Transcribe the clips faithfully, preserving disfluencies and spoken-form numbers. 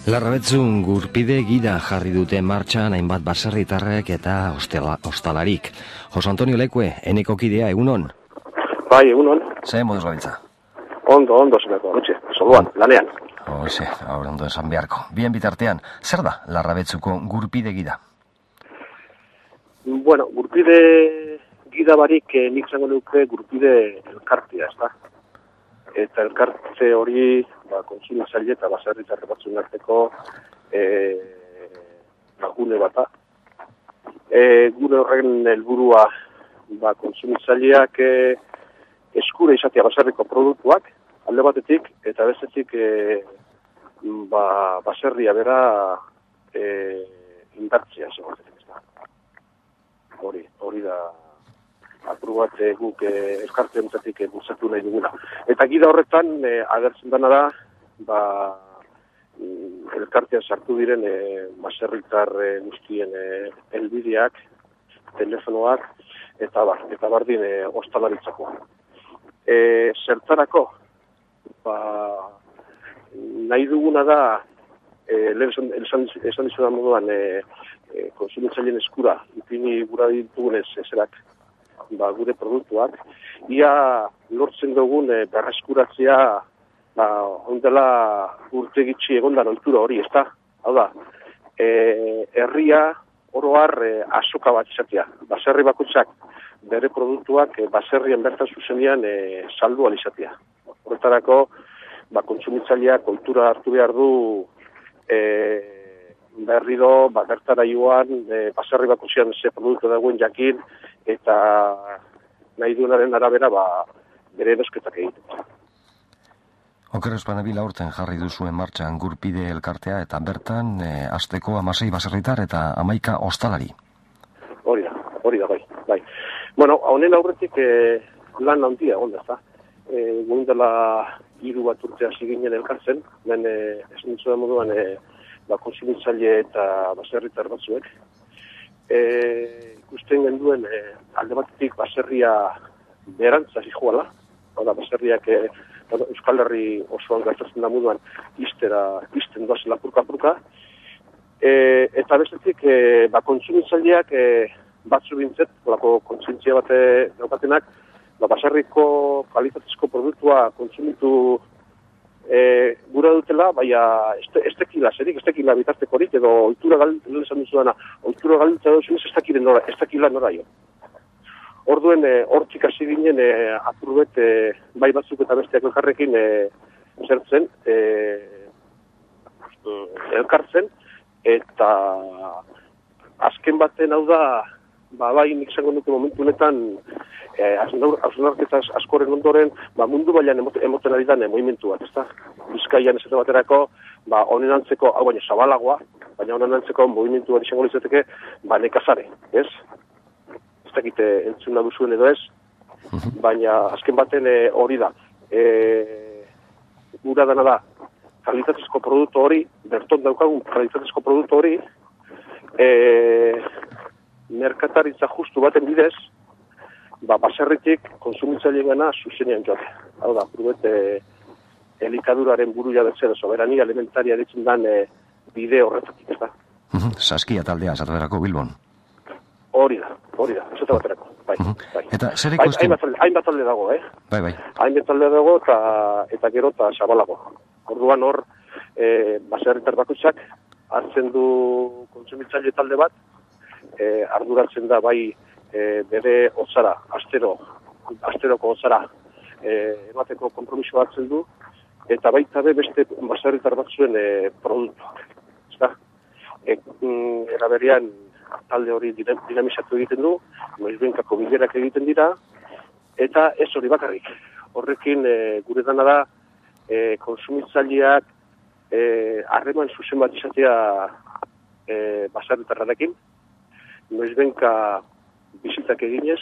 Larrabetzun gurpide gida jarri dute martxan hainbat baserritarrek eta ostela, ostalarik. Jose Antonio Lekue, eneko kidea, egunon? Bai, egunon. Zer moduz gabiltza? Ondo, ondo, zeneko, nutxe, soluan, lanean. Hoxe, hor ondo esan beharko. Bien bitartean, zer da Larrabetzuko gurpide gida? Bueno, gurpide gida barik eh, nik zango nuke gurpide elkartea, ez da? Eta elkarte hori, ba, kontsumitzaile eta baserritarre batzuen arteko e, gune bat da. E, gure horren helburua ba, kontsumitzaileak e, eskura izatea baserriko produktuak, alde batetik, eta bestetik e, ba, baserria bera e, indartzea, segoatetik ez da. Hori, hori da apur bat e, guk e, elkarte honetatik e, bultzatu nahi duguna. Eta gida horretan e, agertzen dena da, ba, elkartean sartu diren e, baserritar e, guztien e, helbideak, telefonoak, eta bar, eta bardin e, ostalaritzako. E, zertarako, ba, nahi duguna da, e, lehen esan, esan dizudan moduan, e, e, konsumitzaileen eskura, ipini gura ditugunez ezerak, ba, gure produktuak, ia lortzen dugun e, berreskuratzea ba, ondela urte gitxi egondan ohitura hori, ez da? Hau da, e, herria oroar e, azoka bat izatea. Baserri bakoitzak bere produktuak e, baserrien bertan zuzenean e, saldu alizatea. Horretarako, ba, kontsumitzaileak ohitura hartu behar du e, berriro, ba, bertara joan, e, baserri bakoitzean ze produktu dagoen jakin, eta nahi duenaren arabera ba, bere erosketak egiten. Oker espanabil aurten jarri duzuen martxan gurpide elkartea eta bertan e, asteko hamasei baserritar eta hamaika ostalari. Hori da, hori da, bai. bai. Bueno, honen aurretik e, lan handia, onda, ez da. E, Guen dela hiru bat urte hasi ginen elkartzen, ben e, esan ditzu da moduan e, ba, konsumitzaile eta baserritar batzuek. E, ikusten genduen e, alde batetik baserria berantza zijoala, hau da, baserriak e, Euskal Herri osoan gertatzen da moduan iztera, izten doaz lapurka-purka, e, eta bestetik e, ba, kontsumitzaileak e, batzu bintzet, lako kontsumitzia bate daukatenak, ba, baserriko kalitatezko produktua kontsumitu e, gura dutela, baina ez tekila zerik, ez tekila bitartekorik, edo ohitura galdu esan duzu dana, ohitura galdu duzunez ez tekila nora, ez tekila nora jo. Orduen, hortzik hasi ginen, e, apurbet, e, bai batzuk eta besteak elkarrekin e, zertzen, e, elkartzen, eta azken baten hau da, ba, bai nik zango nuke momentu honetan, e, hausnarketaz askoren ondoren, ba, mundu bailan emoten, emoten ari dan e, movimentu bat, ezta? Bizkaian esate baterako, ba, honen antzeko, hau baina zabalagoa, baina honen antzeko movimentu bat izango litzateke, ba, nekazare, ez? Ez dakite entzuna duzuen edo ez, baina azken baten e, hori da. E, gura dena da, kalitatezko produktu hori, berton daukagun kalitatezko produktu hori, e, merkataritza justu baten bidez, ba, baserritik konsumitzaileen gana zuzenean joate. Hau da, probet, e, elikaduraren buru jabetzen, soberania alimentaria ditzen dan e, bide horretatik, ez da. Saskia taldea, zataberako Bilbon. Hori da, hori da, esate baterako, bai, bai. Eta zer ikusten? Hainbat talde dago, eh? Bai, bai. Hainbat talde dago eta, eta gero eta zabalago. Orduan hor, e, baserritar bakoitzak hartzen du kontsumitzaile talde bat, e, arduratzen da bai e, bere otzara, astero, asteroko otzara e, emateko konpromiso hartzen du, eta baita be beste baserritar batzuen e, produktuak. Ezta? E, eraberian talde hori dinamizatu egiten du, noizbenkako bilerak egiten dira, eta ez hori bakarrik. Horrekin e, gure dana da e, konsumitzaileak harreman e, zuzen bat izatea e, baserritarrarekin, noizbenka bizitak eginez,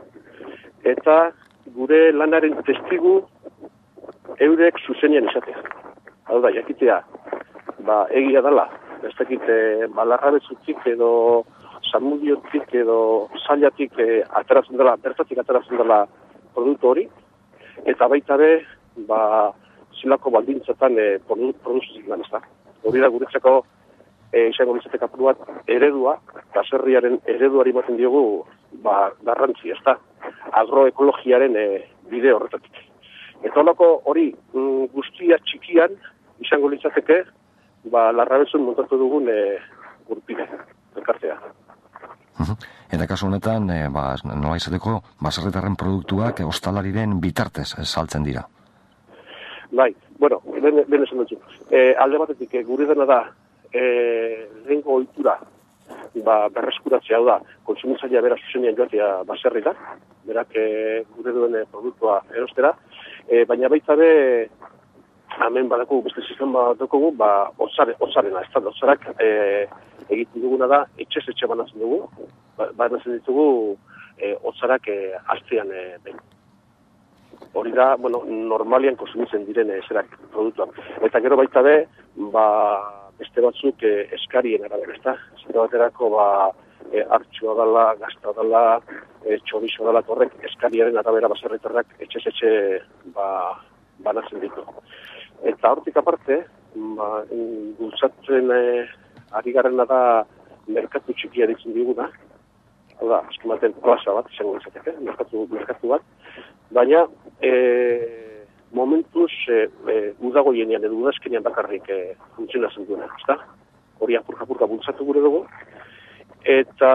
eta gure lanaren testigu eurek zuzenean izatea. Hau da, jakitea, ba, egia dela, ez dakite, ba, Larrabetzutik edo Zamundiotik edo Zailatik e, ateratzen dela, bertatik ateratzen dela produktu hori, eta baita be, ba, zelako baldintzatan e, produzitzen da, ez da. Hori da guretzako e, izango litzateke apur bat eredua, baserriaren ereduari ematen diogu ba, garrantzi, ez da, agroekologiaren e, bide horretatik. Eta holako hori mm, guztia txikian izango litzateke ba, Larrabetxun montatu dugun e, gurpide, elkartea. Eta kasu honetan, e, ba, nola izateko, baserritarren produktuak ostalariren bitartez saltzen dira. Bai, bueno, ben, ben esan dutxu. E, alde batetik, e, gure dena da, e, lehenko ohitura ba, berreskuratzea da, kontsumitzailea bera zuzenean joatea baserrira, berak e, gure duen produktua erostera, e, baina baita be, hemen badako beste sistema dugu, ba, otzare, otzarena, ez da, otzarak e, egiten duguna da, etxez etxe banatzen dugu, ba, banatzen ditugu e, otzarak e, astean e, behin. Hori da, bueno, normalian konsumitzen diren e, zerak produktuak. Eta gero baita be, ba, beste batzuk e, eskarien arabera, ez da? Zeta baterako, ba, e, hartxua dala, gazta dala, e, txorizo dala, horrek eskariaren arabera baserritarrak etxe-etxe ba, banatzen ditu. Eta hortik aparte, ba, bultzatzen e, ari garrena da merkatu txikia ditzen diguna, hau da, eskematen plaza bat, izango izateke, merkatu, merkatu bat, baina e, momentuz e, e, udagoienean edo udazkenean bakarrik e, funtzionatzen duena, ez da? Hori apurka-apurka bultzatu gure dugu, eta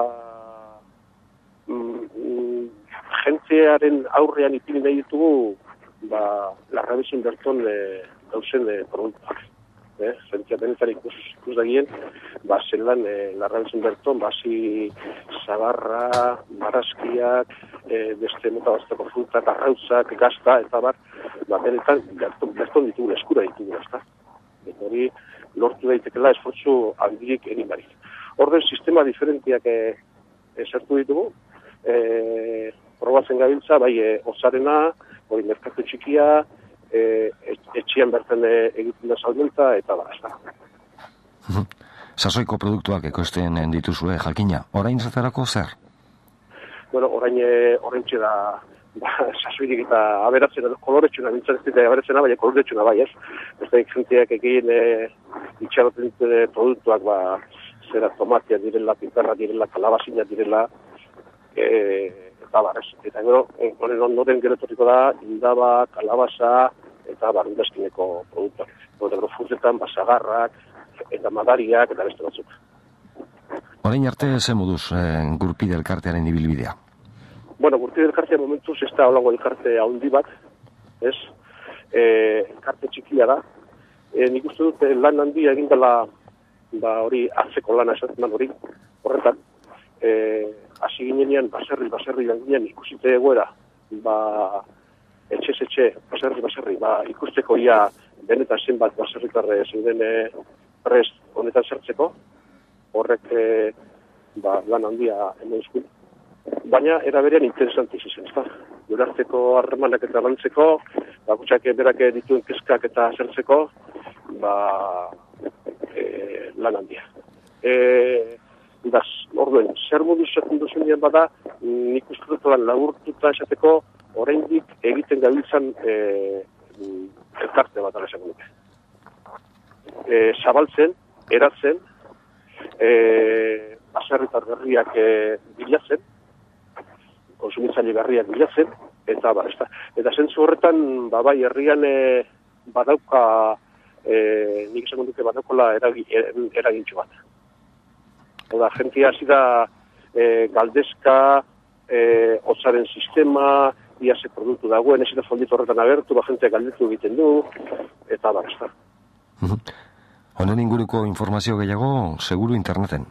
mm, jentearen aurrean ipini nahi ditugu ba, Larrabetxun berton e, gauzen e, produktuak. Eh, Zentia benetan ikus, ikus dagien, ba, zelan e, Larrabetxun berton, basi zabarra, marazkiak, e, beste mota bazteko frutak, arrauzak, gazta, eta bar, ba, benetan berton, berton ditugu, eskura ditugu, ezta. Eta hori lortu daitekela esfortzu handirik egin barik. Orden sistema diferentiak e, esertu ditugu, e, probatzen gabiltza, bai, e, otzarena, hori merkatu txikia, E, etxian berten e, egiten da salmenta, eta ba, ez da. Sasoiko produktuak ekoizten dituzue, jakina. Orain zaterako zer? Bueno, orain e, oraintxe da, ba, sasoirik eta aberatzena, koloretxuna, bintzan ez dita aberatzena, baina koloretxuna bai, ez? Ez da ikzenteak egin e, itxaroten dituen produktuak, ba, zera tomatia direla, piperra direla, kalabazina direla, e, eta bar, ez. Eta gero, honen ondoren gero etorriko da, indaba, kalabaza, eta barundazkineko produktuak. Eta gero frutetan, basagarrak, eta madariak, eta beste batzuk. Orain arte ze moduz eh, gurpide elkartearen ibilbidea? Bueno, gurpide elkartea momentuz ez da holango elkarte handi bat, ez? E, elkarte txikia da. E, nik uste dut lan handia egin dela, ba hori, atzeko lana esatzen hori, horretan. E, hasi ginenean, baserri, baserri ginean ikusite egoera, ba, etxe etxe, baserri, baserri, ba, ikusteko ia benetan zenbat baserritarre zeuden prest honetan sartzeko, horrek e, ba, lan handia hemen eskun. Baina, era berean interesantiz izan, ez da? Gurarteko harremanak eta lantzeko, bakutsak berak dituen kezkak eta zertzeko, ba, e, lan handia. E, Daz, orduen, zer modu esaten duzunean bada, nik uste dut lan laburtuta esateko, oraindik egiten gabiltzan e, elkarte bat ala esango nuke. E, zabaltzen, eratzen, e, baserritar berriak e, bilatzen, konsumitzaile berriak bilatzen, eta ba, ez da. Eta zentzu horretan, ba, bai, herrian e, badauka, e, nik esango nuke badaukola eragi, eragintxo bat. Oda, jentia hasi da e, galdezka, e, otzaren sistema, ia ze produktu dagoen, ez eta folleto horretan agertu, ba, jentea galdetu egiten du, eta ba, ez da. Honen inguruko informazio gehiago, seguru interneten?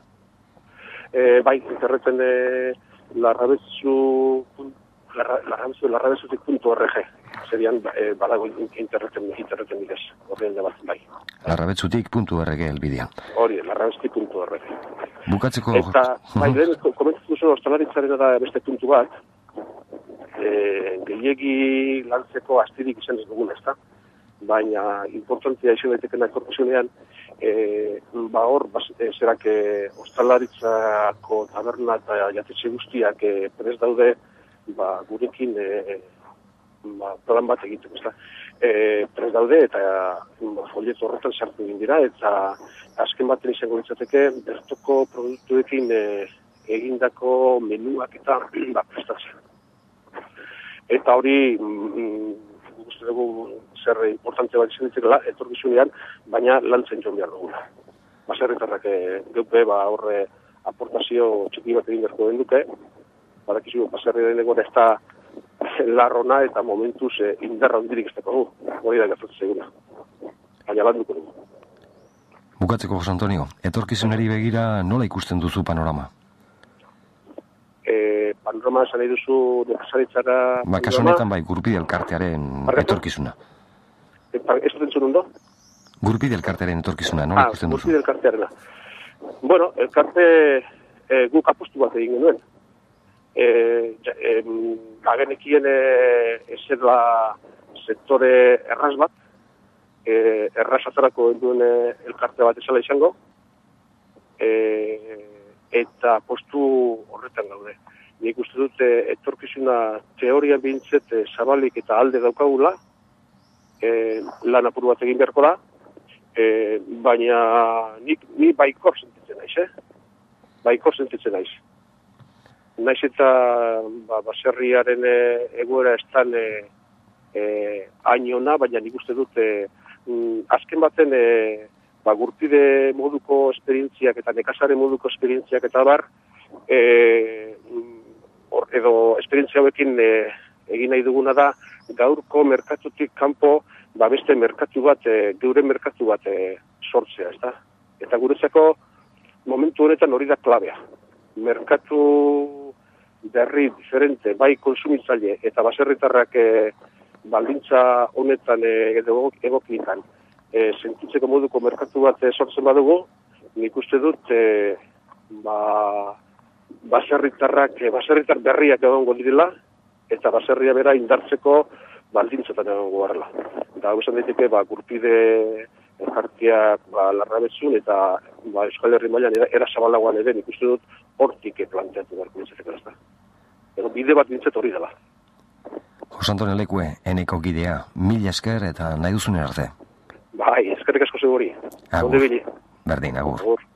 E, bai, interneten e, larrabetzu, larrabetzu, larrabetzutik puntu org, serian e, badago interneten, interneten bidez, horrean da bat, bai. larrabetzutik puntu org elbidean. Hori, larrabetzutik puntu org. Bukatzeko... Eta, bai, lehen, komentatu zuen ostalaritzaren da beste puntu bat, e, gehiegi lantzeko astirik izan ez dugun, ez da? Baina, importantia izan daitekena etorkizunean, e, ba hor, bas, e, zerak e, ostalaritzako taberna eta jatetxe guztiak e, prest daude, ba, gurekin e, ba, plan bat egiten, ez da? e, prez daude eta folieto horretan sartu egin dira, eta azken baten izango litzateke bertoko produktuekin e, egindako menuak eta ba, prestatzen. Eta hori mm, guzti dugu zer importante bat izan ditzekela etorkizunean, baina lantzen joan behar dugula. Baserritarrak e, geupe ba, horre aportazio txiki bat egin berko den duke, badakizu baserriaren egon ez da larrona eta momentuz e, indarra hundirik ez dago du. Hori da gertatzen zeguna. Baina landuko dugu. Bukatzeko, Jose Antonio, etorkizunari begira nola ikusten duzu panorama? E, panorama esan nahi duzu nekazaritzara... Ba, kasu honetan bai, Gurpide elkartearen etorkizuna. E, ez dut entzun ondo? Gurpide elkartearen etorkizuna, nola ah, ikusten duzu? Gurpide elkartearena. Bueno, elkarte e, guk apostu bat egin genuen. E, ja, e, bagenekien e, ezerla sektore erraz bat, e, erraz atzarako duen e, elkarte bat esala izango, e, eta postu horretan gaude. Nik uste dut etorkizuna teoria bintzet e, zabalik eta alde daukagula, e, lan apuru bat egin beharko da, e, baina nik, ni baikor sentitzen naiz, eh? Baikor sentitzen naiz. Naiz eta ba, baserriaren e, egoera estan e, e, hainona, baina nik uste dut e, mm, azken baten e, ba, Gurpide moduko esperientziak eta nekazare moduko esperientziak eta bar, e, or, edo esperientzia hauekin e, egin nahi duguna da, gaurko merkatutik kanpo, ba beste merkatu bat, e, geure merkatu bat e, sortzea, ez da? Eta guretzako momentu honetan hori da klabea. Merkatu berri diferente, bai konsumitzaile eta baserritarrak e, baldintza honetan e, edo egokitan, E, sentitzeko moduko merkatu bat e, sortzen badugu, nik uste dut e, ba, baserritarrak, e, baserritar berriak egongo direla, eta baserria bera indartzeko baldintzetan egongo garela. Eta hau esan daiteke, ba, Gurpide elkarteak ba, larrabetzun, eta ba, Euskal Herri mailan era, era zabalagoan ere, nik uste dut hortik planteatu beharko nintzateko ez da. Edo bide bat nintzat hori dela. Jose Antonio Lekue, eneko gidea, mila esker eta nahi duzunen arte. Bai, eskerrik asko zeu hori. Agur. Berdin, agur. Agur.